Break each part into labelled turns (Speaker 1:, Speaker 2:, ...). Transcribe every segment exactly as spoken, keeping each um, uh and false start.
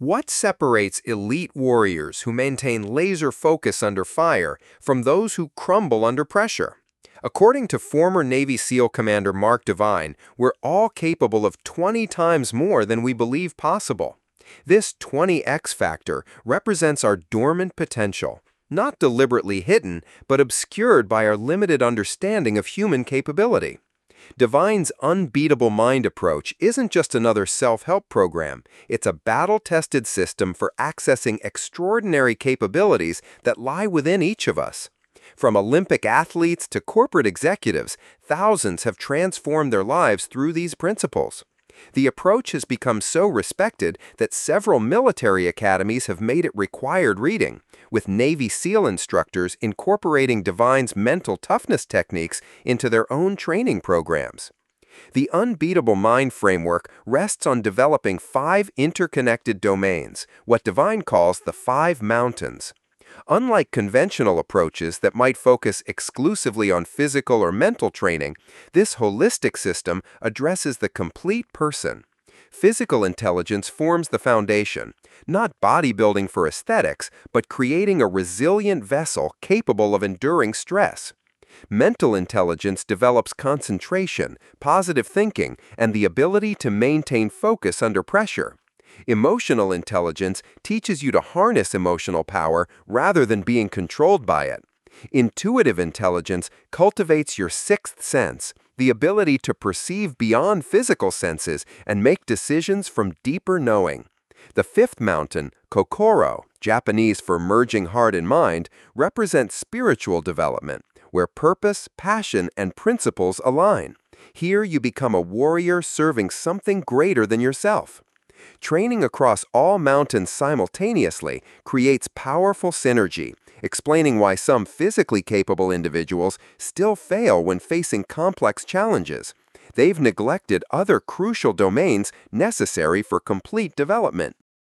Speaker 1: What separates elite warriors who maintain laser focus under fire from those who crumble under pressure? According to former Navy SEAL Commander Mark Divine, we're all capable of twenty times more than we believe possible. This twenty X factor represents our dormant potential, not deliberately hidden, but obscured by our limited understanding of human capability. Divine's unbeatable mind approach isn't just another self-help program. It's a battle-tested system for accessing extraordinary capabilities that lie within each of us. From Olympic athletes to corporate executives, thousands have transformed their lives through these principles. The approach has become so respected that several military academies have made it required reading, with Navy SEAL instructors incorporating Divine's mental toughness techniques into their own training programs. The Unbeatable Mind framework rests on developing five interconnected domains, what Divine calls the five mountains. Unlike conventional approaches that might focus exclusively on physical or mental training, this holistic system addresses the complete person. Physical intelligence forms the foundation, not bodybuilding for aesthetics, but creating a resilient vessel capable of enduring stress. Mental intelligence develops concentration, positive thinking, and the ability to maintain focus under pressure. Emotional intelligence teaches you to harness emotional power rather than being controlled by it. Intuitive intelligence cultivates your sixth sense, the ability to perceive beyond physical senses and make decisions from deeper knowing. The fifth mountain, Kokoro, Japanese for merging heart and mind, represents spiritual development, where purpose, passion, and principles align. Here you become a warrior serving something greater than yourself. Training across all mountains simultaneously creates powerful synergy, explaining why some physically capable individuals still fail when facing complex challenges. They've neglected other crucial domains necessary for complete development.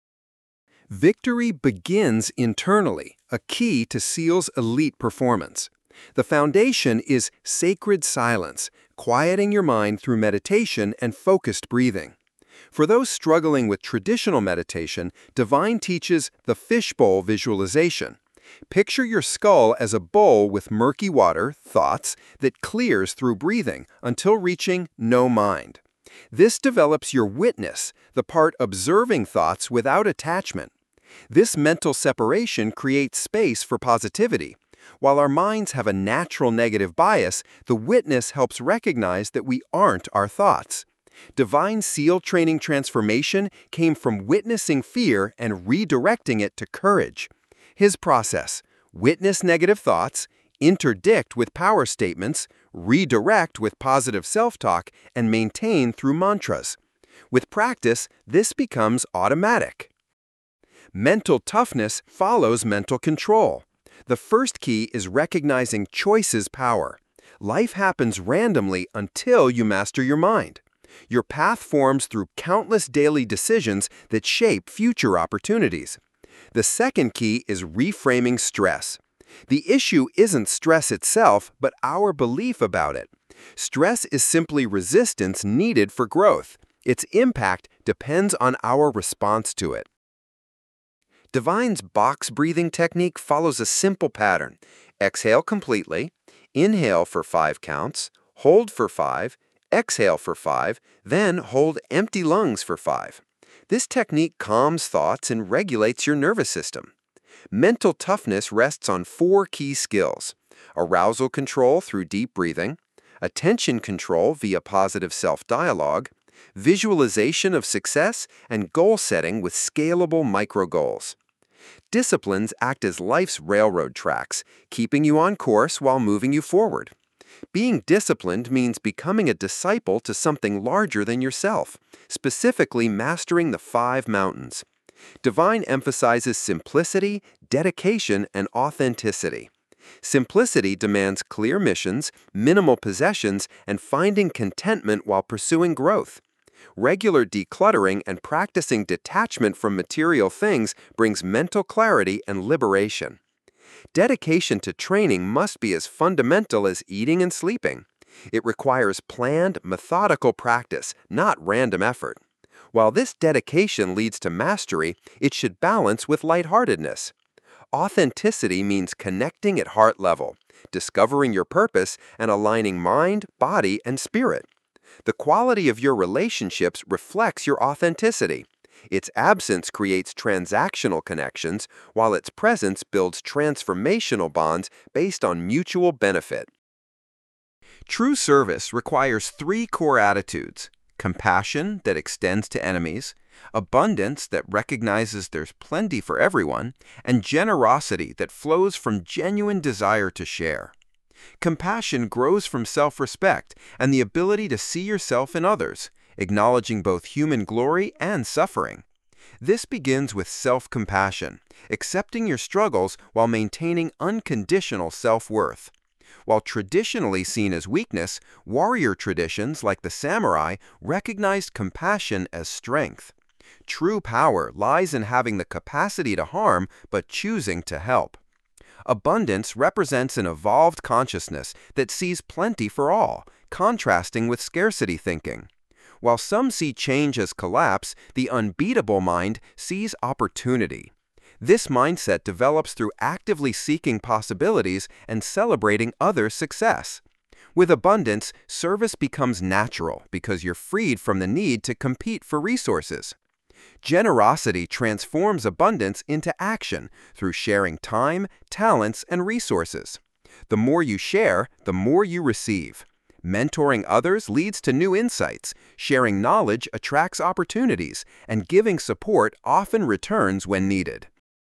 Speaker 1: Victory begins internally, a key to SEAL's elite performance. The foundation is sacred silence, quieting your mind through meditation and focused breathing. For those struggling with traditional meditation, Divine teaches the fishbowl visualization. Picture your skull as a bowl with murky water, thoughts, that clears through breathing until reaching no mind. This develops your witness, the part observing thoughts without attachment. This mental separation creates space for positivity. While our minds have a natural negative bias, the witness helps recognize that we aren't our thoughts. Divine SEAL training transformation came from witnessing fear and redirecting it to courage. His process: witness negative thoughts, interdict with power statements, redirect with positive self-talk, and maintain through mantras. With practice, this becomes automatic. Mental toughness follows mental control. The first key is recognizing choice's power. Life happens randomly until you master your mind. Your path forms through countless daily decisions that shape future opportunities. The second key is reframing stress. The issue isn't stress itself, but our belief about it. Stress is simply resistance needed for growth. Its impact depends on our response to it. Divine's box breathing technique follows a simple pattern. Exhale completely, inhale for five counts, hold for five, exhale for five, then hold empty lungs for five. This technique calms thoughts and regulates your nervous system. Mental toughness rests on four key skills: arousal control through deep breathing, attention control via positive self-dialogue, visualization of success, and goal setting with scalable micro-goals. Disciplines act as life's railroad tracks, keeping you on course while moving you forward. Being disciplined means becoming a disciple to something larger than yourself, specifically mastering the five mountains. Divine emphasizes simplicity, dedication, and authenticity. Simplicity demands clear missions, minimal possessions, and finding contentment while pursuing growth. Regular decluttering and practicing detachment from material things brings mental clarity and liberation. Dedication to training must be as fundamental as eating and sleeping. It requires planned, methodical practice, not random effort. While this dedication leads to mastery, it should balance with lightheartedness. Authenticity means connecting at heart level, discovering your purpose, and aligning mind, body, and spirit. The quality of your relationships reflects your authenticity. Its absence creates transactional connections, while its presence builds transformational bonds based on mutual benefit. True service requires three core attitudes: compassion that extends to enemies, abundance that recognizes there's plenty for everyone, and generosity that flows from genuine desire to share. Compassion grows from self-respect and the ability to see yourself in others, acknowledging both human glory and suffering. This begins with self-compassion, accepting your struggles while maintaining unconditional self-worth. While traditionally seen as weakness, warrior traditions like the samurai recognized compassion as strength. True power lies in having the capacity to harm but choosing to help. Abundance represents an evolved consciousness that sees plenty for all, contrasting with scarcity thinking. While some see change as collapse, the unbeatable mind sees opportunity. This mindset develops through actively seeking possibilities and celebrating others' success. With abundance, service becomes natural because you're freed from the need to compete for resources. Generosity transforms abundance into action through sharing time, talents, and resources. The more you share, the more you receive. Mentoring others leads to new insights, sharing knowledge attracts opportunities, and giving support often returns when needed.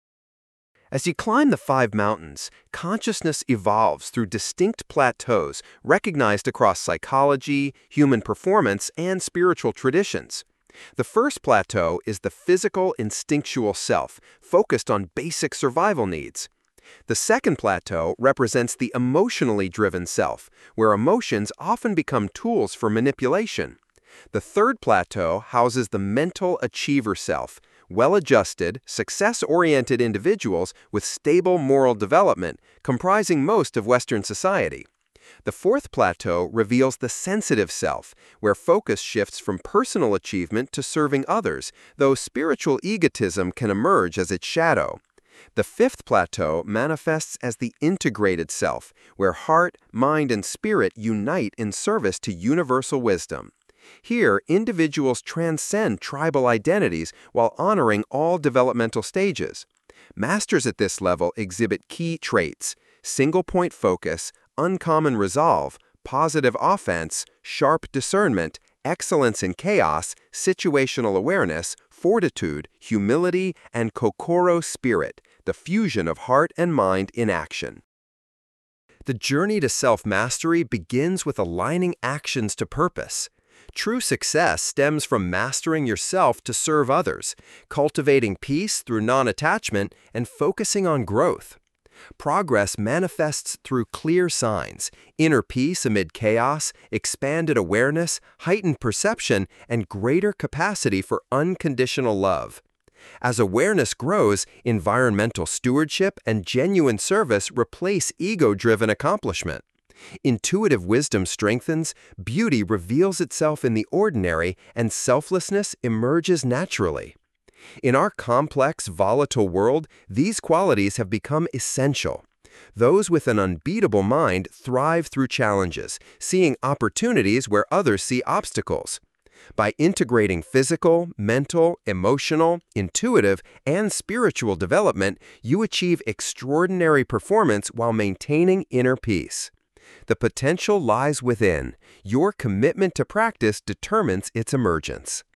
Speaker 1: As you climb the five mountains, consciousness evolves through distinct plateaus recognized across psychology, human performance, and spiritual traditions. The first plateau is the physical, instinctual self, focused on basic survival needs. The second plateau represents the emotionally driven self, where emotions often become tools for manipulation. The third plateau houses the mental achiever self, well-adjusted, success-oriented individuals with stable moral development, comprising most of Western society. The fourth plateau reveals the sensitive self, where focus shifts from personal achievement to serving others, though spiritual egotism can emerge as its shadow. The fifth plateau manifests as the integrated self, where heart, mind, and spirit unite in service to universal wisdom. Here, individuals transcend tribal identities while honoring all developmental stages. Masters at this level exhibit key traits: single-point focus, uncommon resolve, positive offense, sharp discernment, excellence in chaos, situational awareness, fortitude, humility, and kokoro spirit, the fusion of heart and mind in action. The journey to self-mastery begins with aligning actions to purpose. True success stems from mastering yourself to serve others, cultivating peace through non-attachment, and focusing on growth. Progress manifests through clear signs: inner peace amid chaos, expanded awareness, heightened perception, and greater capacity for unconditional love. As awareness grows, environmental stewardship and genuine service replace ego-driven accomplishment. Intuitive wisdom strengthens, beauty reveals itself in the ordinary, and selflessness emerges naturally. In our complex, volatile world, these qualities have become essential. Those with an unbeatable mind thrive through challenges, seeing opportunities where others see obstacles. By integrating physical, mental, emotional, intuitive, and spiritual development, you achieve extraordinary performance while maintaining inner peace. The potential lies within. Your commitment to practice determines its emergence.